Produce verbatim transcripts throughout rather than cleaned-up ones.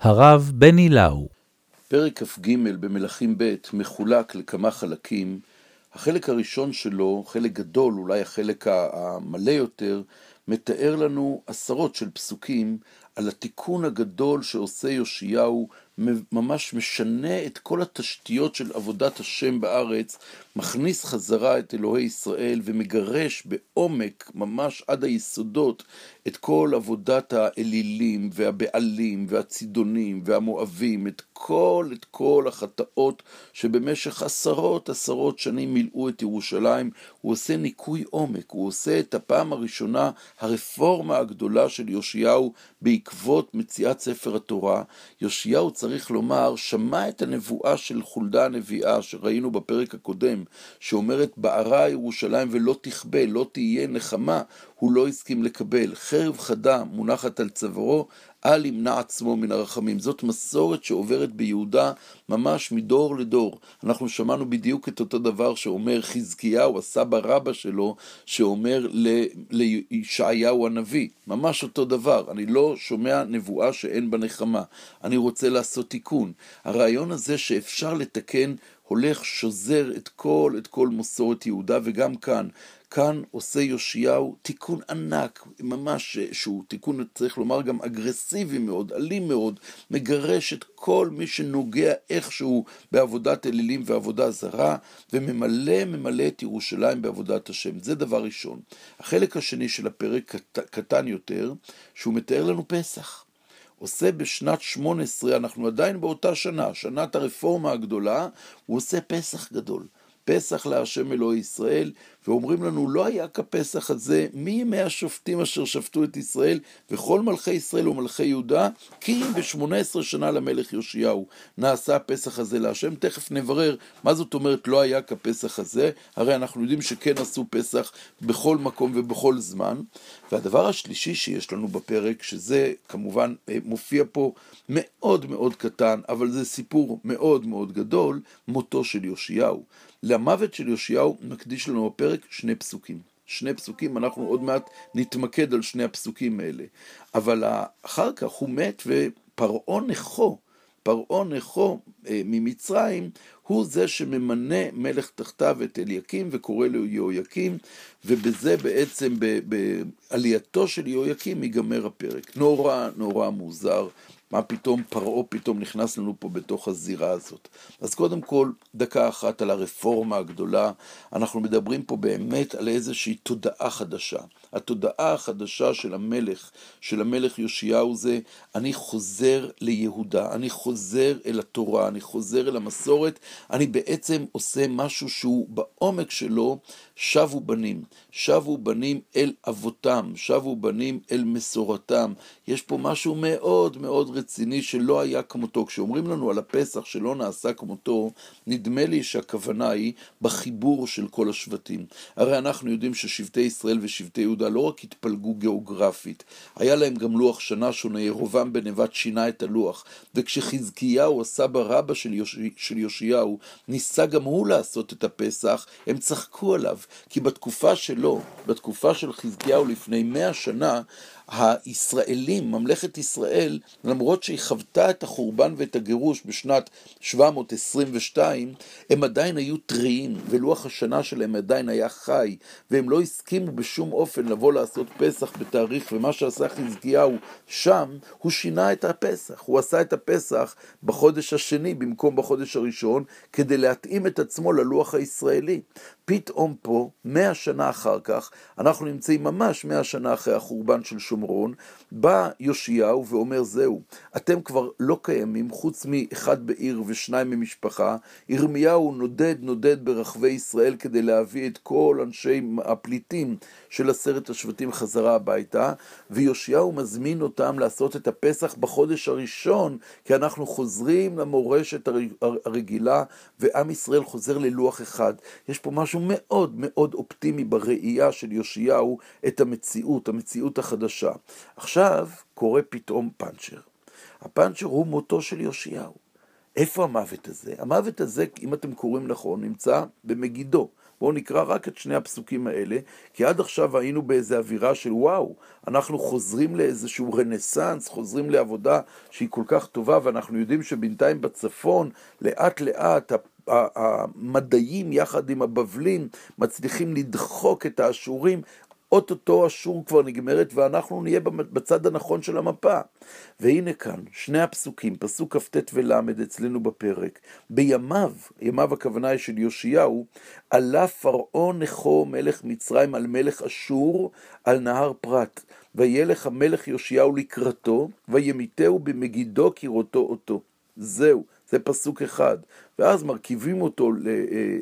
הרב בני לאו. פרק כ"ג במלכים ב' מחולק לכמה חלקים. החלק הראשון שלו, חלק גדול, אולי החלק המלא יותר, מתאר לנו עשרות של פסוקים על התיקון הגדול שעושה יאשיהו, ממש משנה את כל התשתיות של עבודת השם בארץ, מכניס חזרה את אלוהי ישראל ומגרש בעומק, ממש עד היסודות, את כל עבודת האלילים והבעלים והצידונים והמואבים, את כל, את כל החטאות שבמשך עשרות עשרות שנים מילאו את ירושלים. הוא עושה ניקוי עומק, הוא עושה את הפעם הראשונה, הרפורמה הגדולה של יאשיהו בעקבות מציאת ספר התורה. יאשיהו, צריך לומר, שמע את הנבואה של חולדה הנביאה שראינו בפרק הקודם, שאומרת בערה ירושלים ולא תכבה, לא תהיה נחמה. הוא לא הסכים לקבל. חרב חדה מונחת על צווארו, אל ימנע עצמו מן הרחמים. זאת מסורת שעוברת ביהודה ממש מדור לדור. אנחנו שמענו בדיוק את אותו דבר שאומר חזקיהו, הסבא רבא שלו, שאומר לישעיהו הנביא. ממש אותו דבר. אני לא שומע נבואה שאין בה נחמה. אני רוצה לעשות תיקון. הרעיון הזה שאפשר לתקן הולך שוזר את כל, את כל מסורת יהודה, וגם כאן. כאן עושה יאשיהו תיקון ענק, ממש שהוא תיקון, צריך לומר, גם אגרסיבי מאוד, אלים מאוד, מגרש את כל מי שנוגע איכשהו בעבודת אלילים ועבודה זרה, וממלא, ממלא את ירושלים בעבודת השם. זה דבר ראשון. החלק השני של הפרק קטן יותר, שהוא מתאר לנו פסח. עושה בשנת שמונה עשרה, אנחנו עדיין באותה שנה, שנת הרפורמה הגדולה, הוא עושה פסח גדול. פסח להשם אלוהי ישראל, ואומרים לנו, לא היה כפסח הזה מימי השופטים אשר שפטו את ישראל, וכל מלכי ישראל ומלכי יהודה, כי ב-שמונה עשרה שנה למלך יאשיהו נעשה הפסח הזה להשם. תכף נברר מה זאת אומרת לא היה כפסח הזה, הרי אנחנו יודעים שכן עשו פסח בכל מקום ובכל זמן. והדבר השלישי שיש לנו בפרק, שזה כמובן מופיע פה מאוד מאוד קטן, אבל זה סיפור מאוד מאוד גדול, מותו של יאשיהו. למוות של יאשיהו מקדיש לנו בפרק שני פסוקים. שני פסוקים, אנחנו עוד מעט נתמקד על שני הפסוקים האלה. אבל אחר כך הוא מת, ופרעה נכו, פרעה נכו אה, ממצרים, הוא זה שממנה מלך תחתיו את אליקים וקורא לו יהויקים, ובזה בעצם בעלייתו של יהויקים ייגמר הפרק. נורא נורא מוזר. מה פתאום פרעה פתאום נכנס לנו פה בתוך הזירה הזאת. אז קודם כל, דקה אחת על הרפורמה הגדולה. אנחנו מדברים פה באמת על איזושהי תודעה חדשה. התודעה החדשה של המלך, של המלך יאשיהו זה, אני חוזר ליהודה, אני חוזר אל התורה, אני חוזר אל המסורת, אני בעצם עושה משהו שהוא בעומק שלו, שבו בנים, שבו בנים אל אבותם, שבו בנים אל מסורתם. יש פה משהו מאוד מאוד רציני שלא היה כמותו. כשאומרים לנו על הפסח שלא נעשה כמותו, נדמה לי שהכוונה היא בחיבור של כל השבטים. הרי אנחנו יודעים ששבטי ישראל ושבטי יהודה לא רק התפלגו גיאוגרפית, היה להם גם לוח שנה שונה. ירובעם בן נבט שינה את הלוח, וכשחזקיהו הסבא רבא של, יוש... של יאשיהו ניסה גם הוא לעשות את הפסח, הם צחקו עליו, כי בתקופה שלו, בתקופה של חזקיהו לפני מאה שנה, הישראלים, ממלכת ישראל, למרות שהיא חוותה את החורבן ואת הגירוש בשנת שבע מאות עשרים ושתיים, הם עדיין היו טריים, ולוח השנה שלהם עדיין היה חי, והם לא הסכימו בשום אופן לבוא לעשות פסח בתאריך, ומה שעשה חזקיהו שם, הוא שינה את הפסח. הוא עשה את הפסח בחודש השני במקום בחודש הראשון, כדי להתאים את עצמו ללוח הישראלי. פתאום פה, מאה שנה אחר כך, אנחנו נמצאים ממש מאה שנה אחרי החורבן של שומרון, בא יאשיהו ואומר זהו, אתם כבר לא קיימים חוץ מאחד בעיר ושניים ממשפחה. ירמיהו נודד נודד ברחבי ישראל כדי להביא את כל אנשי הפליטים של עשרת השבטים חזרה הביתה, ויאשיהו מזמין אותם לעשות את הפסח בחודש הראשון, כי אנחנו חוזרים למורשת הרגילה, ועם ישראל חוזר ללוח אחד. יש פה משהו מאוד מאוד אופטימי בראייה של יאשיהו את המציאות, המציאות החדשה. עכשיו קורה פתאום פנצ'ר. הפנצ'ר הוא מותו של יאשיהו. איפה המוות הזה? המוות הזה, אם אתם קוראים נכון, נמצא במגידו. בואו נקרא רק את שני הפסוקים האלה, כי עד עכשיו היינו באיזו אווירה של וואו, אנחנו חוזרים לאיזשהו רנסנס, חוזרים לעבודה שהיא כל כך טובה, ואנחנו יודעים שבינתיים בצפון, לאט לאט, המדעים יחד עם הבבלים מצליחים לדחוק את האשורים, אוטוטו אשור כבר נגמרת ואנחנו נהיה בצד הנכון של המפה. והנה כאן, שני הפסוקים, פסוק כ"ט ולמד אצלנו בפרק, בימיו, ימיו הכוונה היא של יאשיהו, עלה פרעה נכו מלך מצרים על מלך אשור על נהר פרת, וילך המלך יאשיהו לקראתו, וימיתהו במגידו כראותו אותו. זהו, זה פסוק אחד. ואז מרכיבים אותו ל-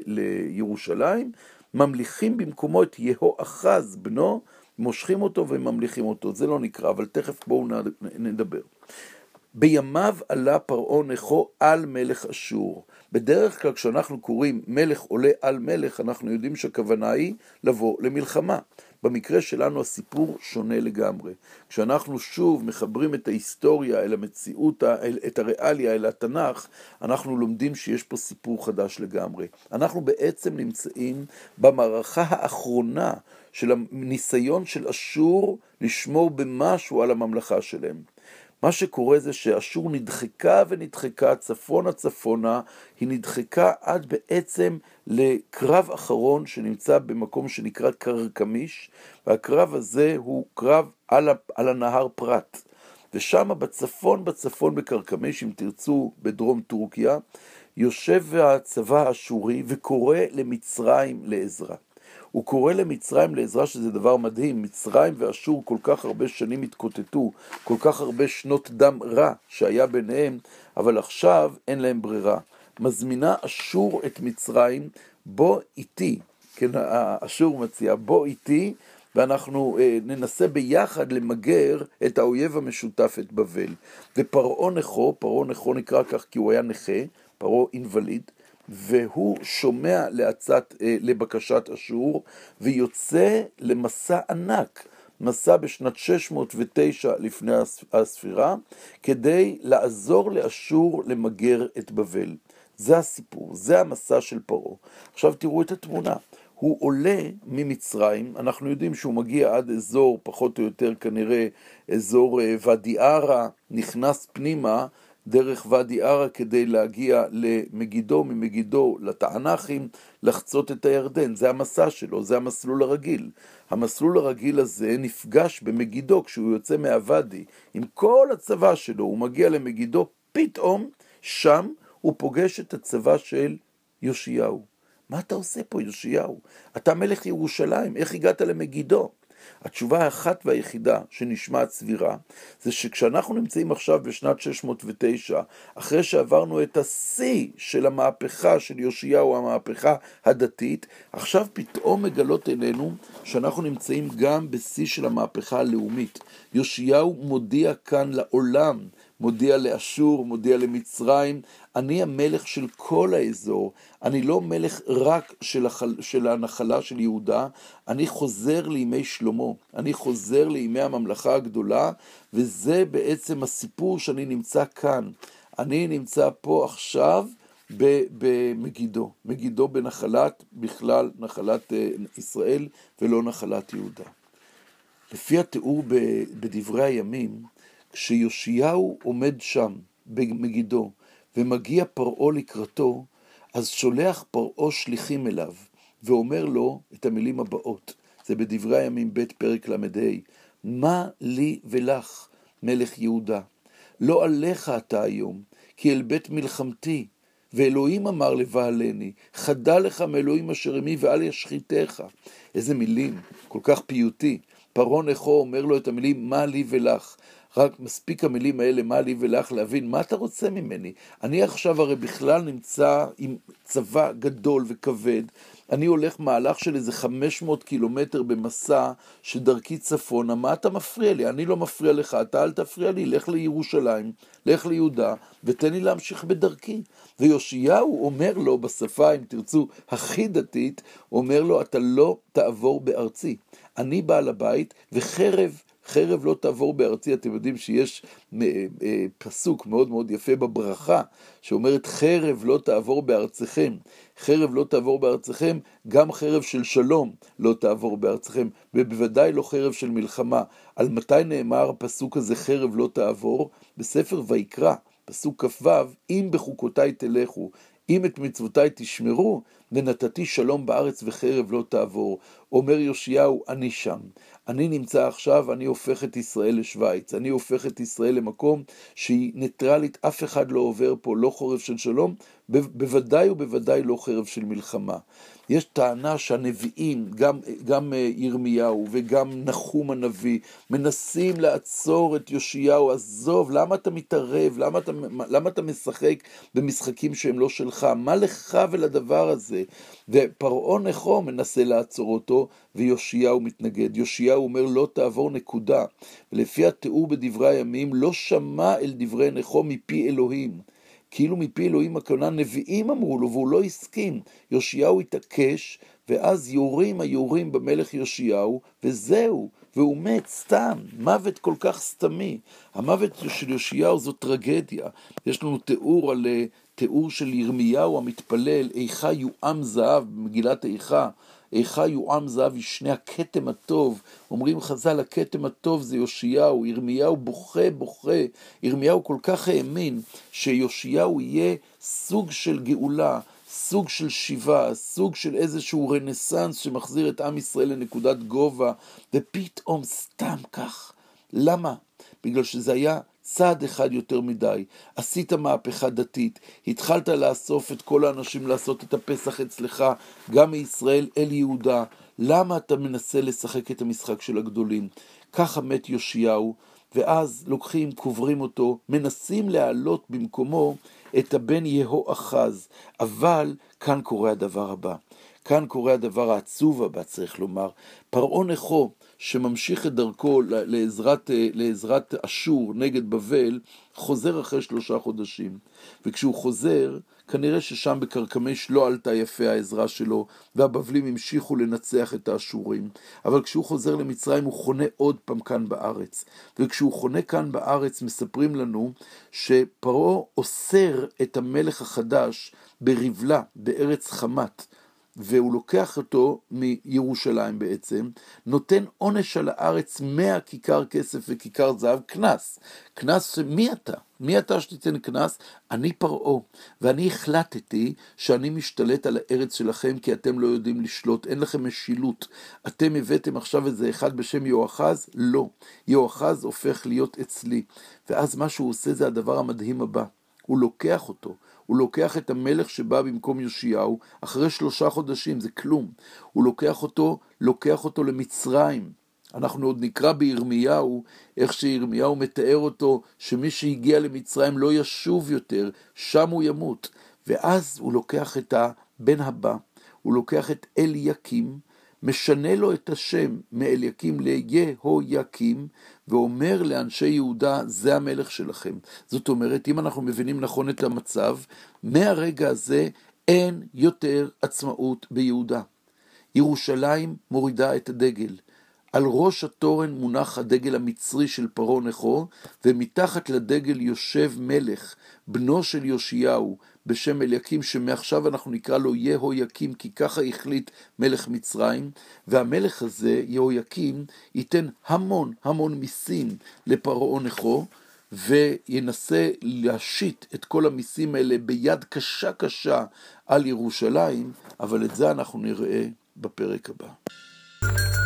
לירושלים, ממליכים במקומו את יהואחז בנו, מושכים אותו וממליכים אותו. זה לא נקרא, אבל תכף בואו נדבר. בימיו עלה פרעה נכו על מלך אשור. בדרך כלל כשאנחנו קוראים מלך עולה על מלך, אנחנו יודעים שהכוונה היא לבוא למלחמה. במקרה שלנו הסיפור שונה לגמרי. כשאנחנו שוב מחברים את ההיסטוריה אל המציאות, את הריאליה אל התנ"ך, אנחנו לומדים שיש פה סיפור חדש לגמרי. אנחנו בעצם נמצאים במערכה האחרונה של הניסיון של אשור לשמור במשהו על הממלכה שלהם. מה שקורה זה שאשור נדחקה ונדחקה צפונה צפונה, היא נדחקה עד בעצם לקרב אחרון שנמצא במקום שנקרא קרקמיש, והקרב הזה הוא קרב על, על הנהר פרת. ושם בצפון, בצפון בקרקמיש, אם תרצו בדרום טורקיה, יושב הצבא האשורי וקורא למצרים לעזרה. הוא קורא למצרים לעזרה, שזה דבר מדהים. מצרים ואשור כל כך הרבה שנים התקוטטו, כל כך הרבה שנות דם רע שהיה ביניהם, אבל עכשיו אין להם ברירה. מזמינה אשור את מצרים, בוא איתי, כן, אשור מציע, בוא איתי, ואנחנו אה, ננסה ביחד למגר את האויב המשותף, את בבל. ופרעה נכו, פרעה נכו נקרא כך כי הוא היה נכה, פרעה אינווליד, והוא שומע לעצת, לבקשת אשור, ויוצא למסע ענק, מסע בשנת שש מאות ותשע לפני הספירה, כדי לעזור לאשור למגר את בבל. זה הסיפור, זה המסע של פרעה. עכשיו תראו את התמונה. הוא עולה ממצרים, אנחנו יודעים שהוא מגיע עד אזור, פחות או יותר כנראה, אזור ואדי ערה, נכנס פנימה, דרך ואדי ערה כדי להגיע למגידו, ממגידו לתענחים, לחצות את הירדן. זה המסע שלו, זה המסלול הרגיל. המסלול הרגיל הזה נפגש במגידו כשהוא יוצא מהוואדי. עם כל הצבא שלו, הוא מגיע למגידו, פתאום שם הוא פוגש את הצבא של יאשיהו. מה אתה עושה פה יאשיהו? אתה מלך ירושלים, איך הגעת למגידו? התשובה האחת והיחידה שנשמעת סבירה, זה שכשאנחנו נמצאים עכשיו בשנת שש מאות ותשע, אחרי שעברנו את השיא של המהפכה של יאשיהו, המהפכה הדתית, עכשיו פתאום מגלות עינינו שאנחנו נמצאים גם בשיא של המהפכה הלאומית. יאשיהו מודיע כאן לעולם, מודיע לאשור, מודיע למצרים, אני המלך של כל האזור, אני לא מלך רק של, החל, של הנחלה של יהודה, אני חוזר לימי שלמה, אני חוזר לימי הממלכה הגדולה, וזה בעצם הסיפור שאני נמצא כאן. אני נמצא פה עכשיו במגידו, מגידו בנחלת, בכלל נחלת ישראל ולא נחלת יהודה. לפי התיאור בדברי הימים, כשיאשיהו עומד שם במגידו ומגיע פרעה לקראתו, אז שולח פרעה שליחים אליו ואומר לו את המילים הבאות. זה בדברי הימים ב' פרק למד ה', מה לי ולך מלך יהודה? לא עליך אתה היום, כי אל בית מלחמתי, ואלוהים אמר לבעלני, חדל לך מאלוהים אשר עמי ואל ישחיתך. איזה מילים, כל כך פיוטי. פרעה נכו אומר לו את המילים מה לי ולך. רק מספיק המילים האלה, מה לי ולך, להבין מה אתה רוצה ממני. אני עכשיו הרי בכלל נמצא עם צבא גדול וכבד, אני הולך מהלך של איזה חמש מאות קילומטר במסע שדרכי צפונה, מה אתה מפריע לי? אני לא מפריע לך, אתה אל תפריע לי, לך לירושלים, לך ליהודה, ותן לי להמשיך בדרכי. ויאשיהו אומר לו בשפה, אם תרצו, הכי דתית, אומר לו, אתה לא תעבור בארצי. אני בעל הבית, וחרב חרב לא תעבור בארצי. אתם יודעים שיש פסוק מאוד מאוד יפה בברכה, שאומרת חרב לא תעבור בארציכם, חרב לא תעבור בארציכם, גם חרב של שלום לא תעבור בארציכם, ובוודאי לא חרב של מלחמה. על מתי נאמר הפסוק הזה חרב לא תעבור? בספר ויקרא, פסוק כ"ו, אם בחוקותיי תלכו, אם את מצוותיי תשמרו, ונתתי שלום בארץ וחרב לא תעבור. אומר יאשיהו, אני שם. אני נמצא עכשיו, אני הופך את ישראל לשוויץ, אני הופך את ישראל למקום שהיא ניטרלית, אף אחד לא עובר פה, לא חרב של שלום, בוודאי ובוודאי לא חרב של מלחמה. יש טענה שהנביאים, גם, גם ירמיהו וגם נחום הנביא, מנסים לעצור את יאשיהו, עזוב, למה אתה מתערב, למה אתה, למה אתה משחק במשחקים שהם לא שלך, מה לך ולדבר הזה? ופרעה נכו מנסה לעצור אותו, ויאשיהו מתנגד. יאשיהו אומר לא תעבור נקודה, ולפי התיאור בדברי הימים, לא שמע אל דברי נכו מפי אלוהים, כאילו מפי אלוהים הכוונה נביאים אמרו לו, והוא לא הסכים. יאשיהו התעקש, ואז יורים היורים במלך יאשיהו, וזהו, והוא מת סתם, מוות כל כך סתמי. המוות של יאשיהו זו טרגדיה. יש לנו תיאור על תיאור של ירמיהו המתפלל, איכה יועם זהב, במגילת איכה, איכה יועם זהב ישנה הכתם הטוב. אומרים חז"ל, הכתם הטוב זה יאשיהו. ירמיהו בוכה בוכה, ירמיהו כל כך האמין שיאשיהו יהיה סוג של גאולה, סוג של שיבה, סוג של איזשהו רנסנס שמחזיר את עם ישראל לנקודת גובה, ופתאום סתם כך. למה? בגלל שזה היה צעד אחד יותר מדי. עשית מהפכה דתית, התחלת לאסוף את כל האנשים לעשות את הפסח אצלך, גם מישראל אל יהודה. למה אתה מנסה לשחק את המשחק של הגדולים? ככה מת יאשיהו, ואז לוקחים, קוברים אותו, מנסים להעלות במקומו את הבן יהואחז. אבל כאן קורה הדבר הבא. כאן קורה הדבר העצוב הבא, צריך לומר. פרעה נכו, שממשיך את דרכו לעזרת, לעזרת אשור נגד בבל, חוזר אחרי שלושה חודשים. וכשהוא חוזר, כנראה ששם בקרקמש לא עלתה יפה העזרה שלו, והבבלים המשיכו לנצח את האשורים. אבל כשהוא חוזר למצרים, הוא חונה עוד פעם כאן בארץ. וכשהוא חונה כאן בארץ, מספרים לנו שפרעה אוסר את המלך החדש ברבלה, בארץ חמת. והוא לוקח אותו מירושלים בעצם, נותן עונש על הארץ מאה כיכר כסף וכיכר זהב, כנס. כנס, מי אתה? מי אתה שתיתן כנס? אני פרעה, ואני החלטתי שאני משתלט על הארץ שלכם, כי אתם לא יודעים לשלוט, אין לכם משילות. אתם הבאתם עכשיו איזה אחד בשם יהואחז? לא. יהואחז הופך להיות אצלי. ואז מה שהוא עושה זה הדבר המדהים הבא. הוא לוקח אותו. הוא לוקח את המלך שבא במקום יאשיהו, אחרי שלושה חודשים, זה כלום. הוא לוקח אותו, לוקח אותו למצרים. אנחנו עוד נקרא בירמיהו, איך שירמיהו מתאר אותו, שמי שהגיע למצרים לא ישוב יותר, שם הוא ימות. ואז הוא לוקח את הבן הבא, הוא לוקח את אליקים, משנה לו את השם מאליקים ליהויקים, ואומר לאנשי יהודה, זה המלך שלכם. זאת אומרת, אם אנחנו מבינים נכון את המצב, מהרגע הזה אין יותר עצמאות ביהודה. ירושלים מורידה את הדגל. על ראש התורן מונח הדגל המצרי של פרעה נכו, ומתחת לדגל יושב מלך, בנו של יאשיהו, בשם אליקים, שמעכשיו אנחנו נקרא לו יהויקים, כי ככה החליט מלך מצרים, והמלך הזה, יהויקים, ייתן המון המון מיסים לפרעה נכו, וינסה להשית את כל המיסים האלה ביד קשה קשה על ירושלים, אבל את זה אנחנו נראה בפרק הבא.